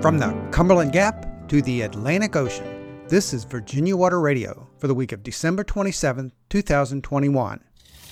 From the Cumberland Gap to the Atlantic Ocean, this is Virginia Water Radio for the week of December 27, 2021.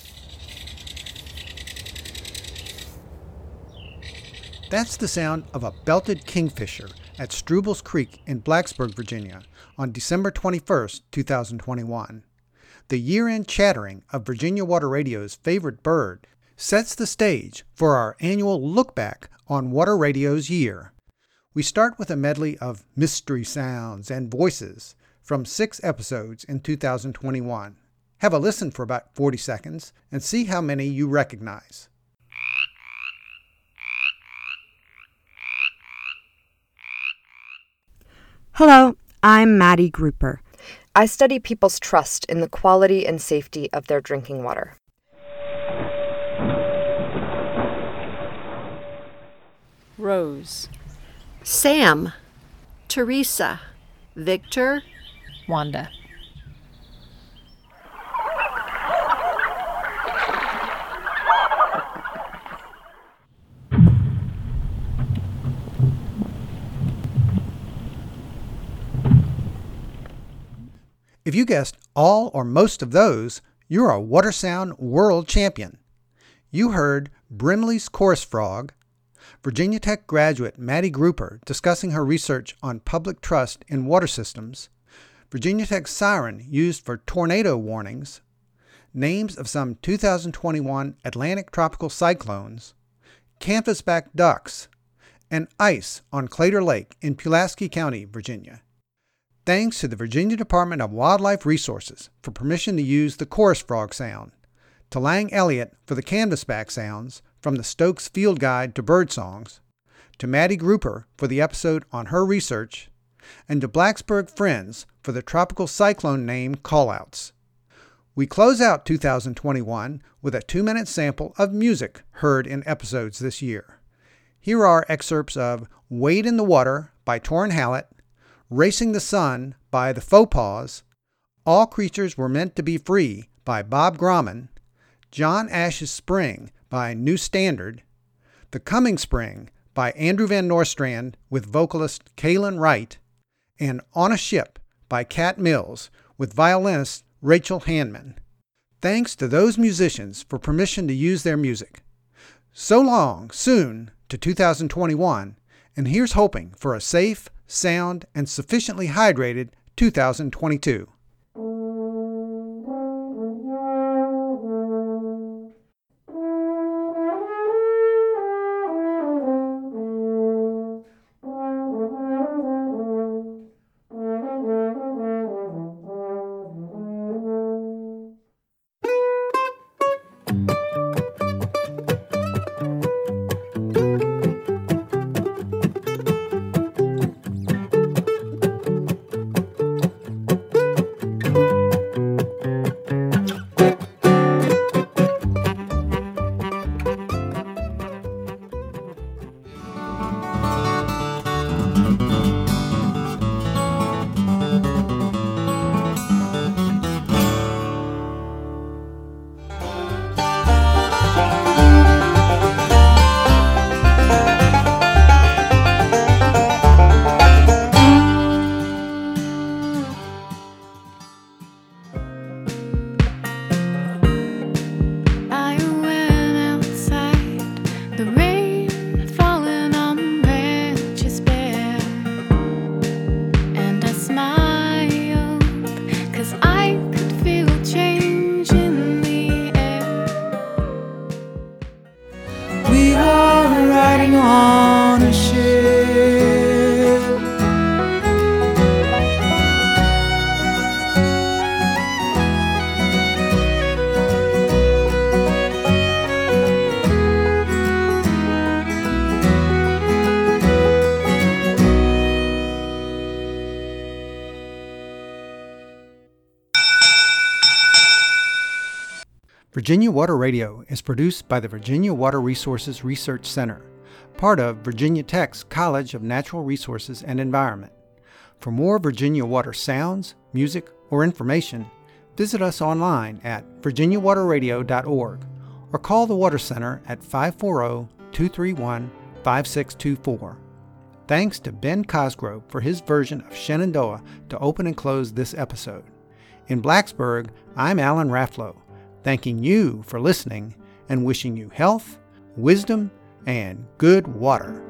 That's the sound of a belted kingfisher at Strubles Creek in Blacksburg, Virginia on December 21, 2021. The year-end chattering of Virginia Water Radio's favorite bird sets the stage for our annual look back on Water Radio's year. We start with a medley of mystery sounds and voices from 6 episodes in 2021. Have a listen for about 40 seconds and see how many you recognize. Hello, I'm Maddie Grouper. I study people's trust in the quality and safety of their drinking water. Rose, Sam, Teresa, Victor, Wanda. If you guessed all or most of those, you're a Water Sound world champion. You heard Brimley's Chorus Frog, Virginia Tech graduate Maddie Grouper discussing her research on public trust in water systems, Virginia Tech's siren used for tornado warnings, names of some 2021 Atlantic tropical cyclones, canvasback ducks, and ice on Claytor Lake in Pulaski County, Virginia. Thanks to the Virginia Department of Wildlife Resources for permission to use the chorus frog sound, to Lang Elliott for the canvasback sounds from the Stokes Field Guide to Bird Songs, to Maddie Grouper for the episode on her research, and to Blacksburg Friends for the tropical cyclone name callouts. We close out 2021 with a 2-minute sample of music heard in episodes this year. Here are excerpts of Wade in the Water by Torrin Hallett, Racing the Sun by the Faux Paws, All Creatures Were Meant to Be Free by Bob Grauman, John Ash's Spring by New Standard, The Coming Spring by Andrew Van Nostrand with vocalist Kaylin Wright, and On a Ship by Cat Mills with violinist Rachel Handman. Thanks to those musicians for permission to use their music. So long, soon, to 2021, and here's hoping for a safe, sound, and sufficiently hydrated 2022. Virginia Water Radio is produced by the Virginia Water Resources Research Center, part of Virginia Tech's College of Natural Resources and Environment. For more Virginia Water sounds, music, or information, visit us online at virginiawaterradio.org or call the Water Center at 540-231-5624. Thanks to Ben Cosgrove for his version of Shenandoah to open and close this episode. In Blacksburg, I'm Alan Rafflow, thanking you for listening and wishing you health, wisdom, and good water.